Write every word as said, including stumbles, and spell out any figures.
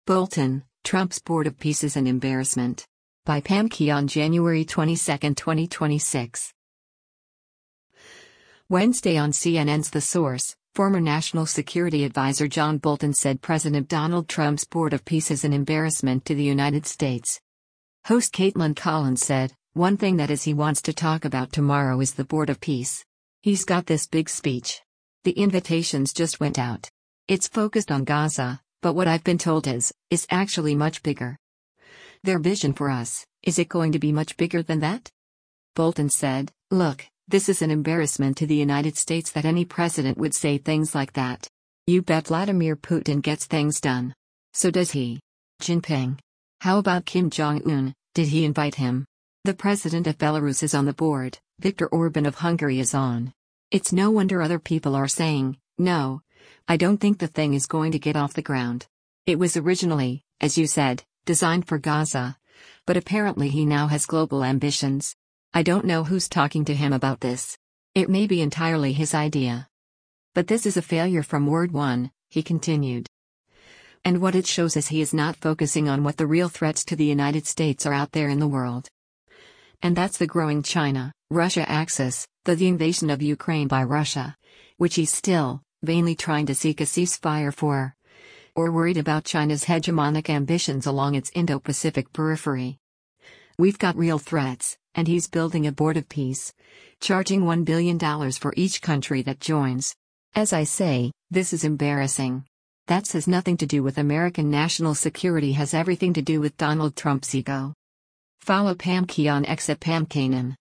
Bolton, Trump's Board of Peace is an embarrassment. By Pam Key on January twenty-second, twenty twenty-six. Wednesday on C N N's The Source, former National Security Advisor John Bolton said President Donald Trump's Board of Peace is an embarrassment to the United States. Host Caitlin Collins said, "One thing that is he wants to talk about tomorrow is the Board of Peace. He's got this big speech. The invitations just went out. It's focused on Gaza, but what I've been told is, is actually much bigger. Their vision for us, is it going to be much bigger than that?" Bolton said, "Look, this is an embarrassment to the United States that any president would say things like that. You bet Vladimir Putin gets things done. So does he. Jinping. How about Kim Jong-un, did he invite him? The president of Belarus is on the board, Viktor Orban of Hungary is on. It's no wonder other people are saying, no, I don't think the thing is going to get off the ground. It was originally, as you said, designed for Gaza. But apparently he now has global ambitions. I don't know who's talking to him about this. It may be entirely his idea. But this is a failure from word one," he continued. "And what it shows is he is not focusing on what the real threats to the United States are out there in the world. And that's the growing China-Russia axis, the, the invasion of Ukraine by Russia, which he's still, vainly trying to seek a ceasefire for. Or worried about China's hegemonic ambitions along its Indo-Pacific periphery. We've got real threats, and he's building a board of peace, charging one billion dollars for each country that joins. As I say, this is embarrassing. That has nothing to do with American national security, has everything to do with Donald Trump's ego." Follow Pam Key on X at Pam Kanan.